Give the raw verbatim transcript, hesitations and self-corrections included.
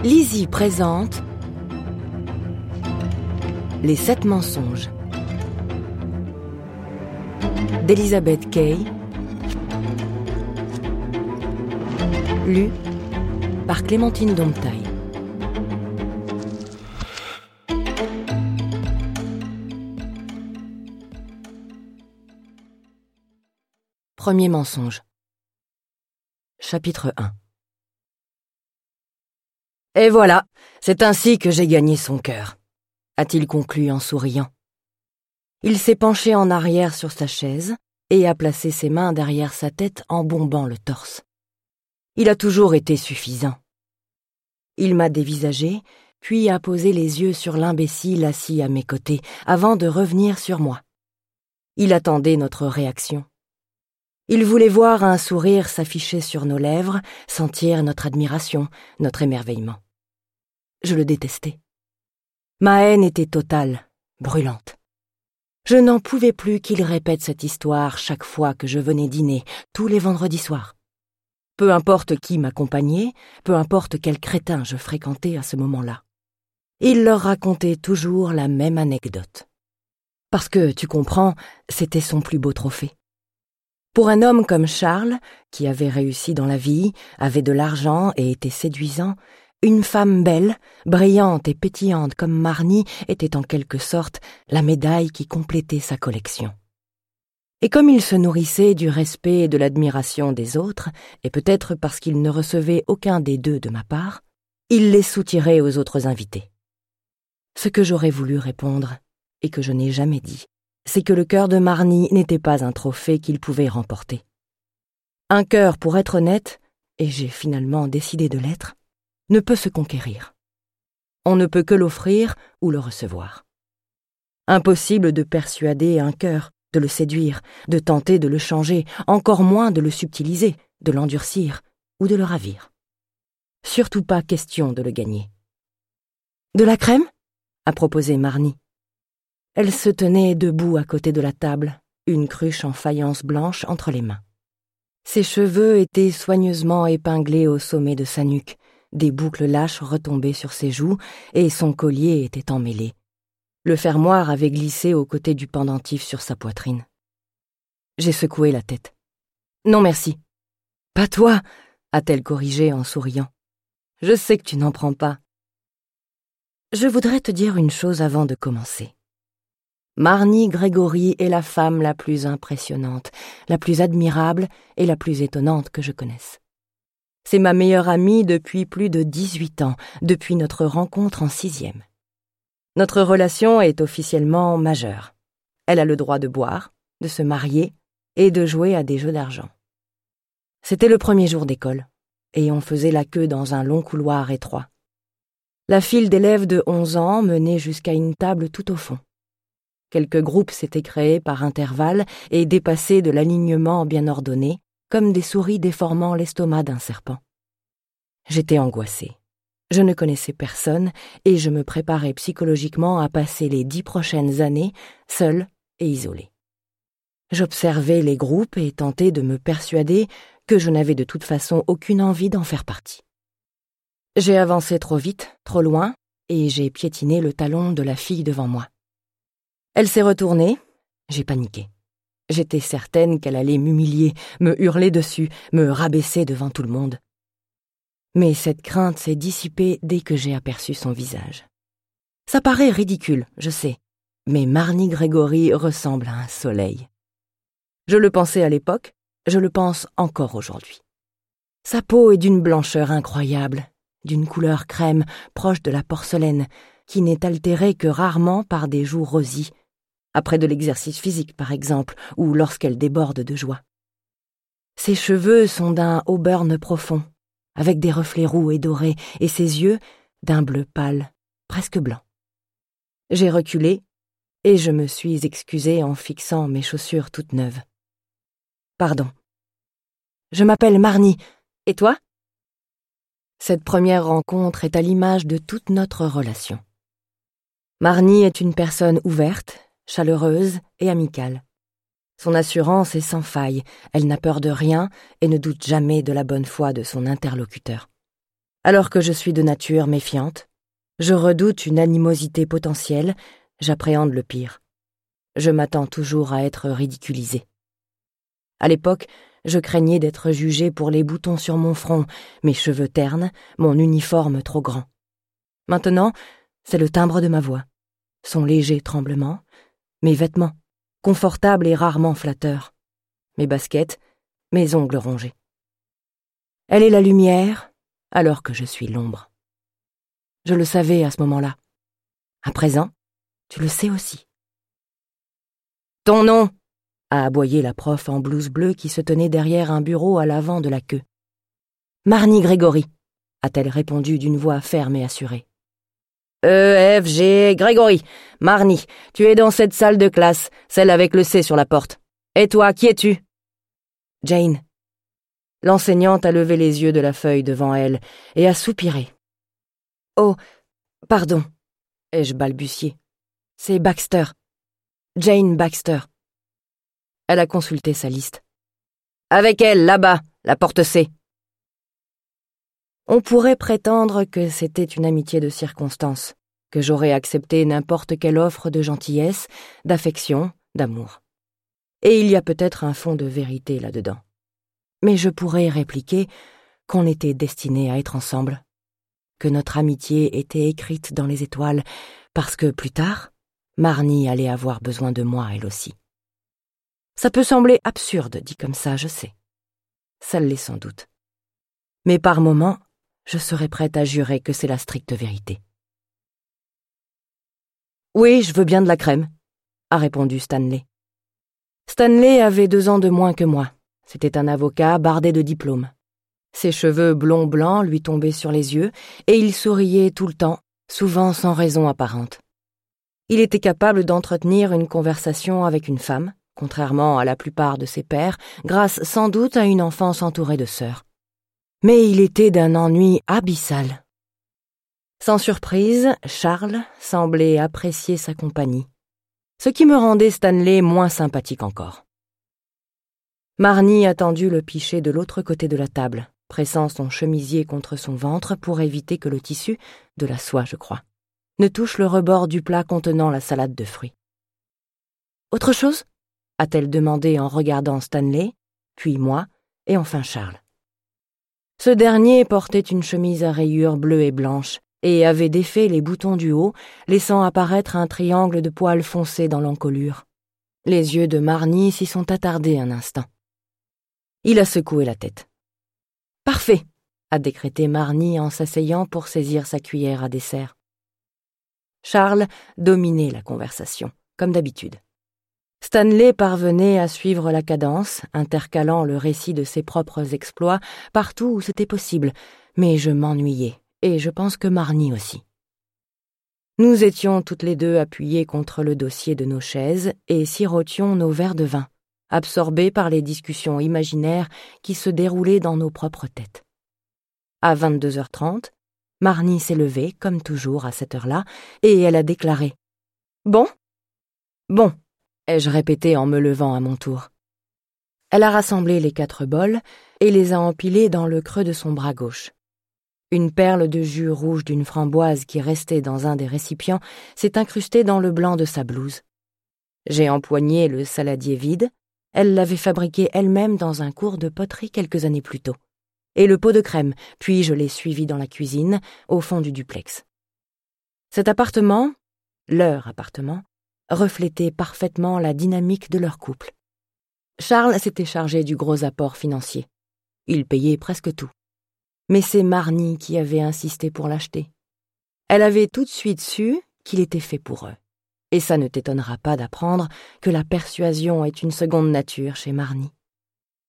Lizzie présente Les sept mensonges d'Elizabeth Kay, lu par Clémentine Domptaille. Premier mensonge. Chapitre un. Et voilà, c'est ainsi que j'ai gagné son cœur, a-t-il conclu en souriant. Il s'est penché en arrière sur sa chaise et a placé ses mains derrière sa tête en bombant le torse. Il a toujours été suffisant. Il m'a dévisagé, puis a posé les yeux sur l'imbécile assis à mes côtés, avant de revenir sur moi. Il attendait notre réaction. Il voulait voir un sourire s'afficher sur nos lèvres, sentir notre admiration, notre émerveillement. Je le détestais. Ma haine était totale, brûlante. Je n'en pouvais plus qu'il répète cette histoire chaque fois que je venais dîner, tous les vendredis soirs. Peu importe qui m'accompagnait, peu importe quel crétin je fréquentais à ce moment-là. Il leur racontait toujours la même anecdote. Parce que, tu comprends, c'était son plus beau trophée. Pour un homme comme Charles, qui avait réussi dans la vie, avait de l'argent et était séduisant, une femme belle, brillante et pétillante comme Marnie était en quelque sorte la médaille qui complétait sa collection. Et comme il se nourrissait du respect et de l'admiration des autres, et peut-être parce qu'il ne recevait aucun des deux de ma part, il les soutirait aux autres invités. Ce que j'aurais voulu répondre, et que je n'ai jamais dit, c'est que le cœur de Marnie n'était pas un trophée qu'il pouvait remporter. Un cœur, pour être honnête, et j'ai finalement décidé de l'être, ne peut se conquérir. On ne peut que l'offrir ou le recevoir. Impossible de persuader un cœur, de le séduire, de tenter de le changer, encore moins de le subtiliser, de l'endurcir ou de le ravir. Surtout pas question de le gagner. « De la crème ?» a proposé Marnie. Elle se tenait debout à côté de la table, une cruche en faïence blanche entre les mains. Ses cheveux étaient soigneusement épinglés au sommet de sa nuque, des boucles lâches retombaient sur ses joues et son collier était emmêlé. Le fermoir avait glissé aux côtés du pendentif sur sa poitrine. J'ai secoué la tête. « Non, merci. »« Pas toi » a-t-elle corrigé en souriant. « Je sais que tu n'en prends pas. » Je voudrais te dire une chose avant de commencer. Marnie Grégory est la femme la plus impressionnante, la plus admirable et la plus étonnante que je connaisse. C'est ma meilleure amie depuis plus de dix-huit ans, depuis notre rencontre en sixième. Notre relation est officiellement majeure. Elle a le droit de boire, de se marier et de jouer à des jeux d'argent. C'était le premier jour d'école, et on faisait la queue dans un long couloir étroit. La file d'élèves de onze ans menait jusqu'à une table tout au fond. Quelques groupes s'étaient créés par intervalles et dépassaient de l'alignement bien ordonné, comme des souris déformant l'estomac d'un serpent. J'étais angoissée. Je ne connaissais personne et je me préparais psychologiquement à passer les dix prochaines années seule et isolée. J'observais les groupes et tentais de me persuader que je n'avais de toute façon aucune envie d'en faire partie. J'ai avancé trop vite, trop loin, et j'ai piétiné le talon de la fille devant moi. Elle s'est retournée, j'ai paniqué. J'étais certaine qu'elle allait m'humilier, me hurler dessus, me rabaisser devant tout le monde. Mais cette crainte s'est dissipée dès que j'ai aperçu son visage. Ça paraît ridicule, je sais, mais Marnie Grégory ressemble à un soleil. Je le pensais à l'époque, je le pense encore aujourd'hui. Sa peau est d'une blancheur incroyable, d'une couleur crème proche de la porcelaine, qui n'est altérée que rarement par des joues rosies, après de l'exercice physique par exemple, ou lorsqu'elle déborde de joie. Ses cheveux sont d'un auburn profond, avec des reflets roux et dorés, et ses yeux d'un bleu pâle, presque blanc. J'ai reculé, et je me suis excusée en fixant mes chaussures toutes neuves. « Pardon. Je m'appelle Marnie. Et toi ?» Cette première rencontre est à l'image de toute notre relation. Marnie est une personne ouverte, chaleureuse et amicale. Son assurance est sans faille, elle n'a peur de rien et ne doute jamais de la bonne foi de son interlocuteur. Alors que je suis de nature méfiante, je redoute une animosité potentielle, j'appréhende le pire. Je m'attends toujours à être ridiculisée. À l'époque, je craignais d'être jugée pour les boutons sur mon front, mes cheveux ternes, mon uniforme trop grand. Maintenant, c'est le timbre de ma voix, son léger tremblement, mes vêtements, confortables et rarement flatteurs, mes baskets, mes ongles rongés. Elle est la lumière, alors que je suis l'ombre. Je le savais à ce moment-là. À présent, tu le sais aussi. « Ton nom !» a aboyé la prof en blouse bleue qui se tenait derrière un bureau à l'avant de la queue. « Marnie Grégory !» a-t-elle répondu d'une voix ferme et assurée. « E F G Grégory, Marnie, tu es dans cette salle de classe, celle avec le C sur la porte. Et toi, qui es-tu ?»« Jane. » L'enseignante a levé les yeux de la feuille devant elle et a soupiré. « Oh, pardon, » ai-je balbutié. « C'est Baxter. Jane Baxter. » Elle a consulté sa liste. « Avec elle, là-bas, la porte C. » On pourrait prétendre que c'était une amitié de circonstance, que j'aurais accepté n'importe quelle offre de gentillesse, d'affection, d'amour. Et il y a peut-être un fond de vérité là-dedans. Mais je pourrais répliquer qu'on était destinés à être ensemble, que notre amitié était écrite dans les étoiles, parce que plus tard, Marnie allait avoir besoin de moi elle aussi. Ça peut sembler absurde, dit comme ça, je sais. Ça l'est sans doute. Mais par moments, je serais prête à jurer que c'est la stricte vérité. « Oui, je veux bien de la crème, » a répondu Stanley. Stanley avait deux ans de moins que moi. C'était un avocat bardé de diplômes. Ses cheveux blonds blancs lui tombaient sur les yeux et il souriait tout le temps, souvent sans raison apparente. Il était capable d'entretenir une conversation avec une femme, contrairement à la plupart de ses pairs, grâce sans doute à une enfance entourée de sœurs. Mais il était d'un ennui abyssal. Sans surprise, Charles semblait apprécier sa compagnie, ce qui me rendait Stanley moins sympathique encore. Marnie a tendu le pichet de l'autre côté de la table, pressant son chemisier contre son ventre pour éviter que le tissu, de la soie je crois, ne touche le rebord du plat contenant la salade de fruits. « Autre chose ?» a-t-elle demandé en regardant Stanley, puis moi, et enfin Charles. Ce dernier portait une chemise à rayures bleues et blanches et avait défait les boutons du haut, laissant apparaître un triangle de poils foncés dans l'encolure. Les yeux de Marnie s'y sont attardés un instant. Il a secoué la tête. « Parfait !» a décrété Marnie en s'asseyant pour saisir sa cuillère à dessert. Charles dominait la conversation, comme d'habitude. Stanley parvenait à suivre la cadence, intercalant le récit de ses propres exploits partout où c'était possible, mais je m'ennuyais, et je pense que Marnie aussi. Nous étions toutes les deux appuyées contre le dossier de nos chaises et sirotions nos verres de vin, absorbés par les discussions imaginaires qui se déroulaient dans nos propres têtes. À vingt-deux heures trente, Marnie s'est levée, comme toujours à cette heure-là, et elle a déclaré « Bon ? Bon !» ai-je répété en me levant à mon tour. Elle a rassemblé les quatre bols et les a empilés dans le creux de son bras gauche. Une perle de jus rouge d'une framboise qui restait dans un des récipients s'est incrustée dans le blanc de sa blouse. J'ai empoigné le saladier vide, elle l'avait fabriqué elle-même dans un cours de poterie quelques années plus tôt, et le pot de crème, puis je l'ai suivi dans la cuisine, au fond du duplex. Cet appartement, leur appartement, reflétait parfaitement la dynamique de leur couple. Charles s'était chargé du gros apport financier. Il payait presque tout. Mais c'est Marnie qui avait insisté pour l'acheter. Elle avait tout de suite su qu'il était fait pour eux. Et ça ne t'étonnera pas d'apprendre que la persuasion est une seconde nature chez Marnie.